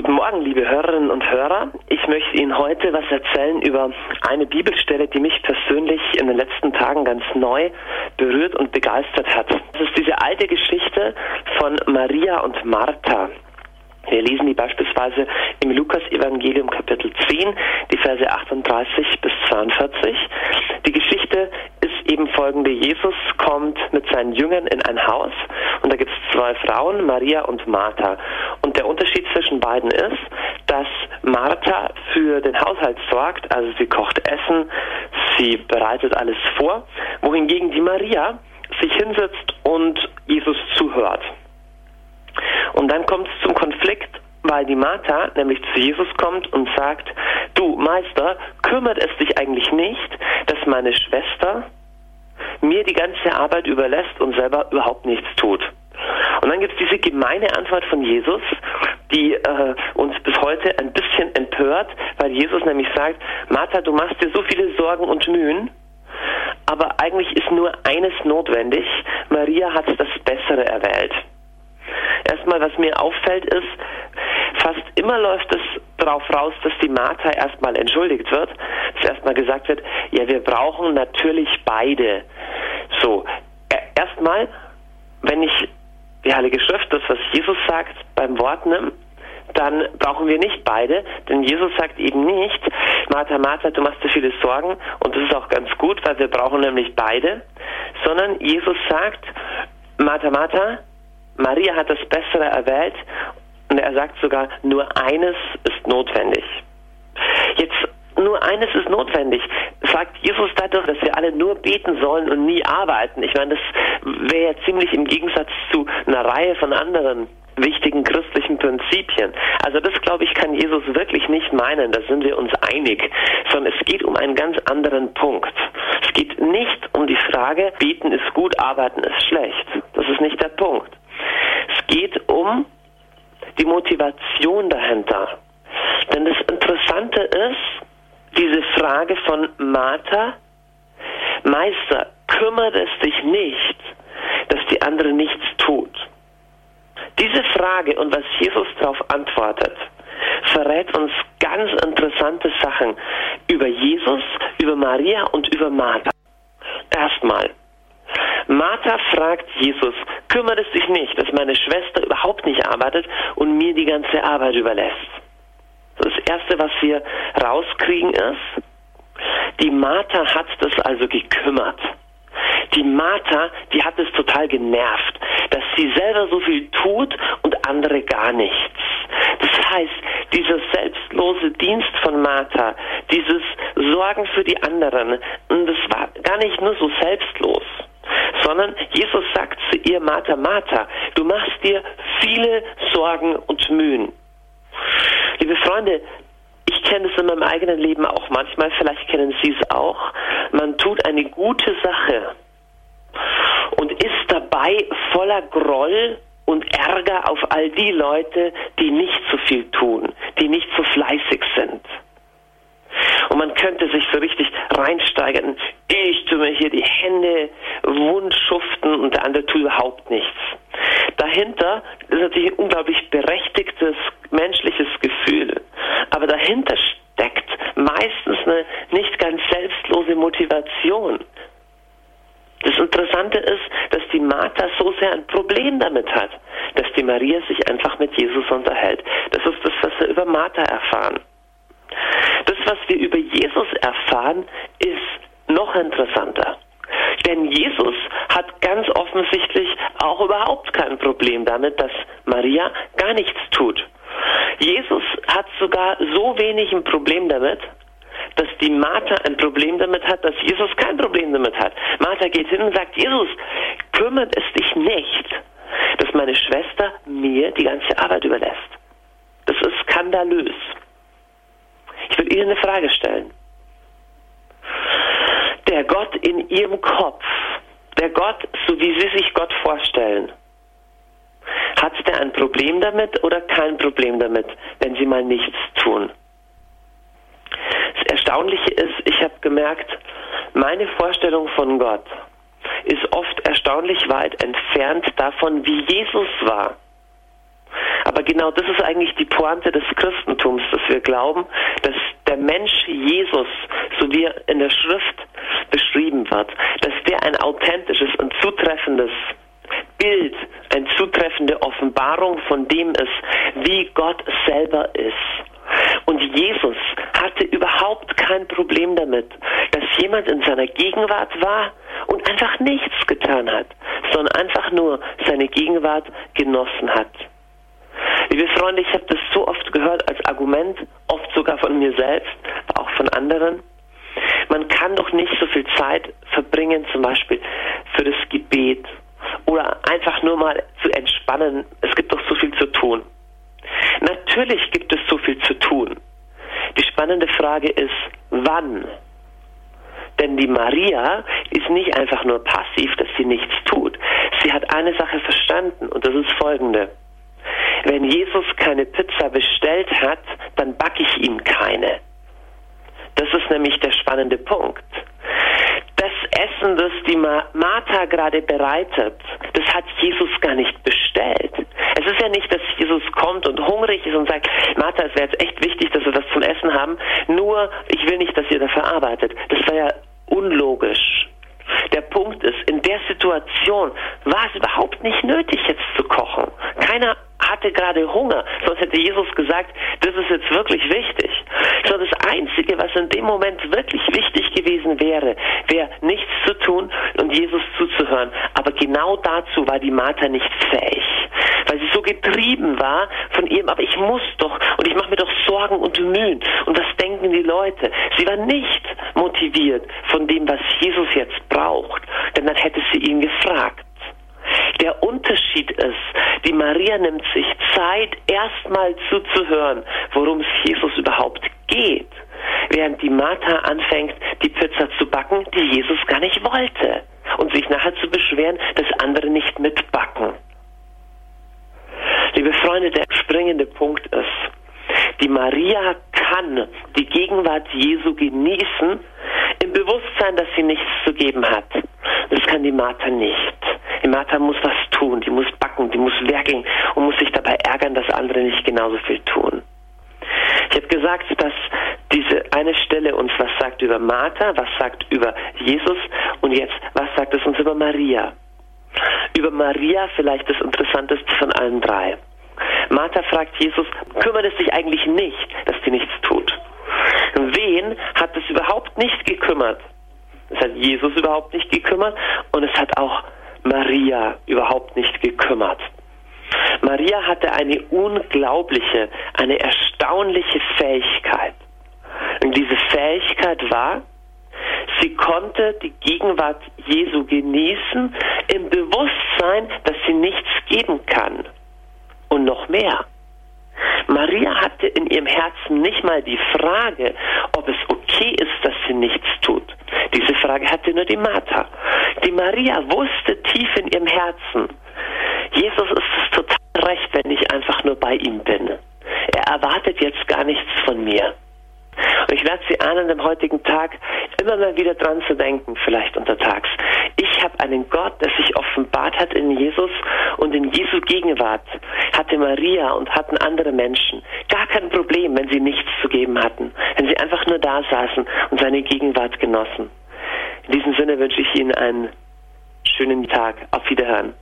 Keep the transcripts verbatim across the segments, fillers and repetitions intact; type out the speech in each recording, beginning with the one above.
Guten Morgen, liebe Hörerinnen und Hörer. Ich möchte Ihnen heute was erzählen über eine Bibelstelle, die mich persönlich in den letzten Tagen ganz neu berührt und begeistert hat. Das ist diese alte Geschichte von Maria und Martha. Wir lesen die beispielsweise im Lukas-Evangelium Kapitel zehn, die Verse achtunddreißig bis zweiundvierzig. Die Geschichte ist eben folgende. Jesus kommt mit seinen Jüngern in ein Haus und da gibt es zwei Frauen, Maria und Martha. Und der Unterschied zwischen beiden ist, dass Martha für den Haushalt sorgt, also sie kocht Essen, sie bereitet alles vor, wohingegen die Maria sich hinsetzt und Jesus zuhört. Und dann kommt es zum Konflikt, weil die Martha nämlich zu Jesus kommt und sagt, du Meister, kümmert es dich eigentlich nicht, dass meine Schwester mir die ganze Arbeit überlässt und selber überhaupt nichts tut? Und dann gibt es diese gemeine Antwort von Jesus, die äh, uns bis heute ein bisschen empört, weil Jesus nämlich sagt, Martha, du machst dir so viele Sorgen und Mühen, aber eigentlich ist nur eines notwendig, Maria hat das Bessere erwählt. Erstmal, was mir auffällt, ist, fast immer läuft es darauf raus, dass die Martha erstmal entschuldigt wird, dass erstmal gesagt wird, ja, wir brauchen natürlich beide. So, erstmal, wenn ich die Heilige Schrift, das, was Jesus sagt, beim Wort nimm, dann brauchen wir nicht beide, denn Jesus sagt eben nicht, Martha, Martha, du machst dir viele Sorgen und das ist auch ganz gut, weil wir brauchen nämlich beide, sondern Jesus sagt, Martha, Martha, Maria hat das Bessere erwählt und er sagt sogar, nur eines ist notwendig. Jetzt, nur eines ist notwendig. Sagt Jesus dadurch, dass wir alle nur beten sollen und nie arbeiten? Ich meine, das wäre ja ziemlich im Gegensatz zu einer Reihe von anderen wichtigen christlichen Prinzipien. Also das, glaube ich, kann Jesus wirklich nicht meinen, da sind wir uns einig, sondern es geht um einen ganz anderen Punkt. Es geht nicht um die Frage, beten ist gut, arbeiten ist schlecht. Das ist nicht der Punkt. Es geht um die Motivation dahinter. Denn das Interessante ist, diese Frage von Martha, Meister, kümmert es dich nicht, dass die andere nichts tut? Diese Frage und was Jesus darauf antwortet, verrät uns ganz interessante Sachen über Jesus, über Maria und über Martha. Erstmal, Martha fragt Jesus, kümmert es dich nicht, dass meine Schwester überhaupt nicht arbeitet und mir die ganze Arbeit überlässt? Das Erste, was wir rauskriegen, ist, die Martha hat das also gekümmert. Die Martha, die hat es total genervt, dass sie selber so viel tut und andere gar nichts. Das heißt, dieser selbstlose Dienst von Martha, dieses Sorgen für die anderen, das war gar nicht nur so selbstlos, sondern Jesus sagt zu ihr, Martha, Martha, du machst dir viele Sorgen und Mühen. Liebe Freunde, ich kenne es in meinem eigenen Leben auch manchmal, vielleicht kennen Sie es auch. Man tut eine gute Sache und ist dabei voller Groll und Ärger auf all die Leute, die nicht so viel tun, die nicht so fleißig sind. Und man könnte sich so richtig reinsteigern, ich tue mir hier die Hände wund schuften und der andere tut überhaupt nichts. Dahinter ist natürlich ein unglaublich berechtigtes menschliches Gefühl, aber dahinter steckt meistens eine nicht ganz selbstlose Motivation. Das Interessante ist, dass die Martha so sehr ein Problem damit hat, dass die Maria sich einfach mit Jesus unterhält. Das ist das, was wir über Martha erfahren. Das, was wir über Jesus erfahren, ist noch interessanter. Denn Jesus hat ganz offensichtlich auch überhaupt kein Problem damit, dass Maria gar nichts tut. Jesus hat sogar so wenig ein Problem damit, dass die Martha ein Problem damit hat, dass Jesus kein Problem damit hat. Martha geht hin und sagt, Jesus, kümmert es dich nicht, dass meine Schwester mir die ganze Arbeit überlässt. Das ist skandalös. Ich will Ihnen eine Frage stellen. Der Gott in Ihrem Kopf, der Gott, so wie Sie sich Gott vorstellen, hat der ein Problem damit oder kein Problem damit, wenn Sie mal nichts tun? Das Erstaunliche ist, ich habe gemerkt, meine Vorstellung von Gott ist oft erstaunlich weit entfernt davon, wie Jesus war. Aber genau das ist eigentlich die Pointe des Christentums, dass wir glauben, dass der Mensch Jesus, so wie er in der Schrift beschrieben wird, dass der ein authentisches und zutreffendes Bild, eine zutreffende Offenbarung von dem ist, wie Gott selber ist. Und Jesus hatte überhaupt kein Problem damit, dass jemand in seiner Gegenwart war und einfach nichts getan hat, sondern einfach nur seine Gegenwart genossen hat. Liebe Freunde, ich habe das so oft gehört als Argument, oft sogar von mir selbst, aber auch von anderen. Man kann doch nicht so viel Zeit verbringen, zum Beispiel für das Gebet oder einfach nur mal zu entspannen. Es gibt doch so viel zu tun. Natürlich gibt es so viel zu tun. Die spannende Frage ist, wann? Denn die Maria ist nicht einfach nur passiv, dass sie nichts tut. Sie hat eine Sache verstanden und das ist folgende. Wenn Jesus keine Pizza bestellt hat, dann backe ich ihm keine. Das ist nämlich der spannende Punkt. Das Essen, das die Martha gerade bereitet, das hat Jesus gar nicht bestellt. Es ist ja nicht, dass Jesus kommt und hungrig ist und sagt, Martha, es wäre jetzt echt wichtig, dass wir was zum Essen haben, nur ich will nicht, dass ihr dafür arbeitet. Das wäre ja unlogisch. Der Punkt ist, in der Situation war es überhaupt nicht nötig, jetzt zu kochen. Keiner hatte gerade Hunger, sonst hätte Jesus gesagt, das ist jetzt wirklich wichtig. So, das Einzige, was in dem Moment wirklich wichtig gewesen wäre, wäre nichts zu tun und Jesus zuzuhören. Aber genau dazu war die Martha nicht fähig, weil sie so getrieben war von ihrem, aber ich muss doch und ich mache mir doch Sorgen und Mühen. Und was denken die Leute? Sie war nicht motiviert von dem, was Jesus jetzt braucht, denn dann hätte sie ihn gefragt. Der Unterschied ist, die Maria nimmt sich Zeit, erstmal zuzuhören, worum es Jesus überhaupt geht, während die Martha anfängt, die Pizza zu backen, die Jesus gar nicht wollte, und sich nachher zu beschweren, dass andere nicht mitbacken. Liebe Freunde, der springende Punkt ist, die Maria kann die Gegenwart Jesu genießen, im Bewusstsein, dass sie nichts zu geben hat. Das kann die Martha nicht. Die Martha muss was tun, die muss backen, die muss werkeln und muss sich dabei ärgern, dass andere nicht genauso viel tun. Ich habe gesagt, dass diese eine Stelle uns was sagt über Martha, was sagt über Jesus und jetzt, was sagt es uns über Maria? Über Maria vielleicht das Interessanteste von allen drei. Martha fragt Jesus, kümmert es dich eigentlich nicht, dass sie nichts tut? Wen hat es überhaupt nicht gekümmert? Es hat Jesus überhaupt nicht gekümmert und es hat auch Maria überhaupt nicht gekümmert. Maria hatte eine unglaubliche, eine erstaunliche Fähigkeit. Und diese Fähigkeit war, sie konnte die Gegenwart Jesu genießen im Bewusstsein, dass sie nichts geben kann. Und noch mehr. Maria hatte in ihrem Herzen nicht mal die Frage, ob es okay ist, dass sie nichts tut. Diese Frage hatte nur die Martha. Die Maria wusste tief in ihrem Herzen, Jesus ist es total recht, wenn ich einfach nur bei ihm bin. Er erwartet jetzt gar nichts von mir. Und ich werde Sie ahnen, am heutigen Tag immer mal wieder dran zu denken, vielleicht untertags. Ich habe einen Gott, der sich offenbart hat in Jesus, und in Jesu Gegenwart hatte Maria und hatten andere Menschen gar kein Problem, wenn sie nichts zu geben hatten, wenn sie einfach nur da saßen und seine Gegenwart genossen. In diesem Sinne wünsche ich Ihnen einen schönen Tag. Auf Wiederhören.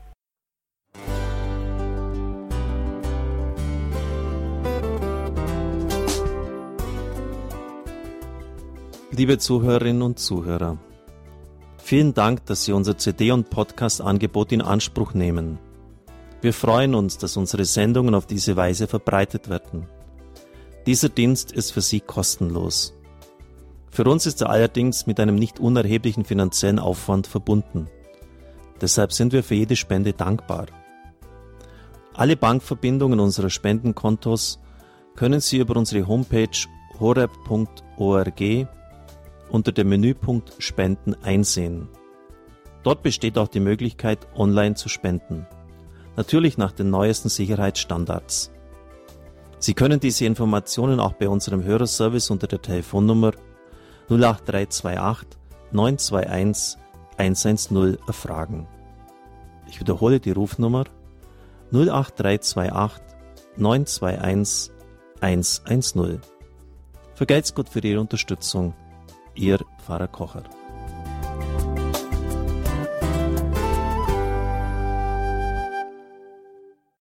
Liebe Zuhörerinnen und Zuhörer, vielen Dank, dass Sie unser C D- und Podcast-Angebot in Anspruch nehmen. Wir freuen uns, dass unsere Sendungen auf diese Weise verbreitet werden. Dieser Dienst ist für Sie kostenlos. Für uns ist er allerdings mit einem nicht unerheblichen finanziellen Aufwand verbunden. Deshalb sind wir für jede Spende dankbar. Alle Bankverbindungen unserer Spendenkontos können Sie über unsere Homepage horeb punkt org unter dem Menüpunkt Spenden einsehen. Dort besteht auch die Möglichkeit, online zu spenden. Natürlich nach den neuesten Sicherheitsstandards. Sie können diese Informationen auch bei unserem Hörerservice unter der Telefonnummer null acht drei zwei acht neun zwei eins eins eins null erfragen. Ich wiederhole die Rufnummer null acht drei zwei acht neun zwei eins eins eins null. Vergelt's Gott für Ihre Unterstützung. Ihr Pfarrer Kocher.